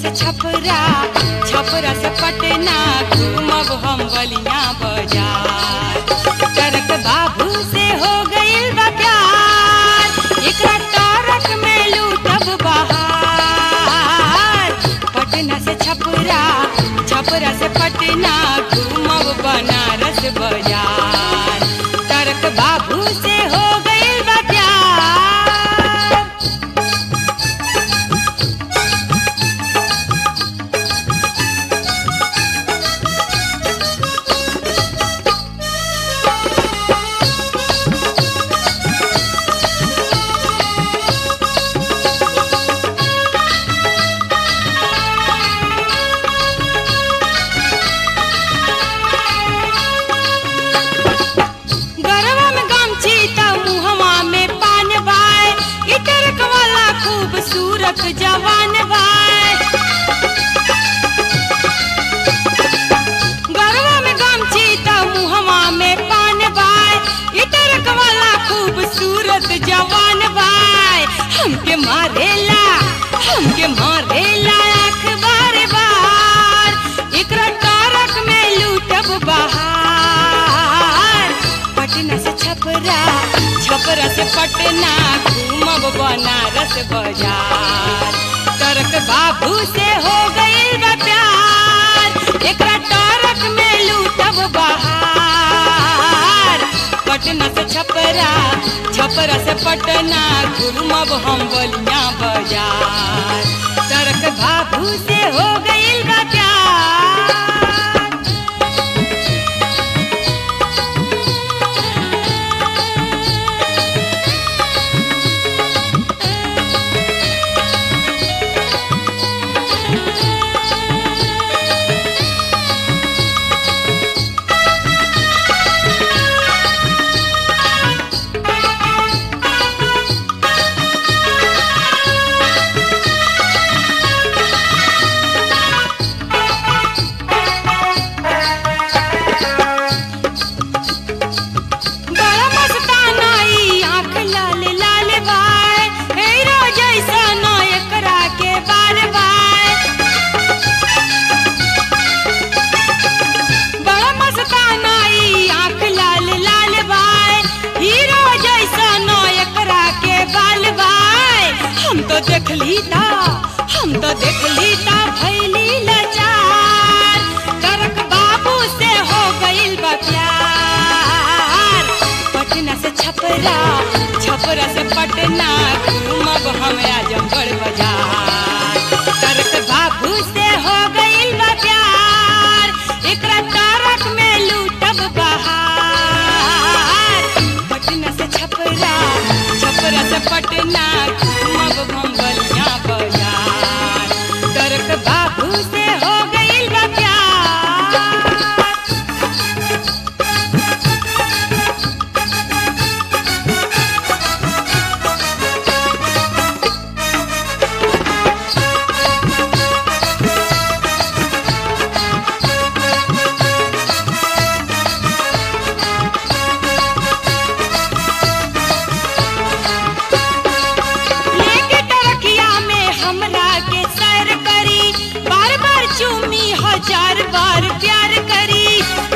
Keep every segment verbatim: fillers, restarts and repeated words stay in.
से छपरा, छपरा से पटना, घूमब हम बलिया बाजार। टरक बाबू से हो गइल बा प्यार, एकरा टरक में लूटब बहार। पटना से छपरा, छपरा से पटना, घूमब बनारस बाजार। टरक बाबू से हो गइल बा प्यार। खूबसूरत जवान भाई गरवा में गमछी त मुहवा में पान भाई, इटरक वाला खूबसूरत जवान भाई। हमके मारेला, हमके मारेला आँख बार बार, एकरा टरक में लूटब बहार। पटना से छपरा, छपरा से पटना, घूमब बनारस बाजार। टरक बाबू से हो गइल बा प्यार, एकरा टरक में लूटब बहार। पटना से छपरा, छपरा से पटना, घूमब हम बलिया बाजार। टरक बाबू से हो गइल बा प्यार। देखली ता, हम तो देखली ता भैली लाचार। टरक बाबू से हो गइल बा प्यार। पटना से छपरा, छपरा से पटना, घूमब हम आजमगढ़ बाजार। टरक बाबू से हो गइल बा प्यार, एकरा टरक में लूटब बहार। पटना से छपरा, छपरा से पटना, घूमब हम बलिया बाजार। टरक बाबू से हो गइल बा प्यार। हजार बार प्यार करी,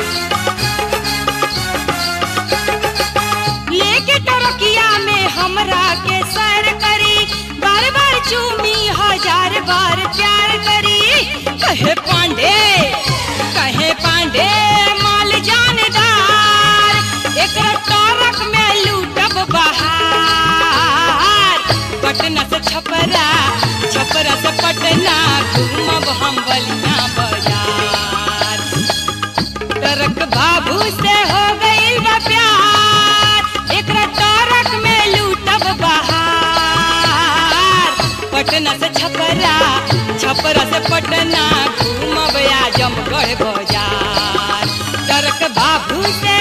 लेके टरकिया में हमरा के सैर करी। बार बार चूमी हजार बार प्यार करी। कहे पांडे, कहे पांडे माल जानदार, एकरा टरक में लूटब बहार। पटना से छपरा, छपरा से पटना, घूमब हम बलिया बाजार। टरक बाबू से हो गइल बा प्यार, एकरा टरक में लूटब बहार। पटना से छपरा, छपरा से पटना, घूमब आजमगढ़ बाजार। टरक बाबू से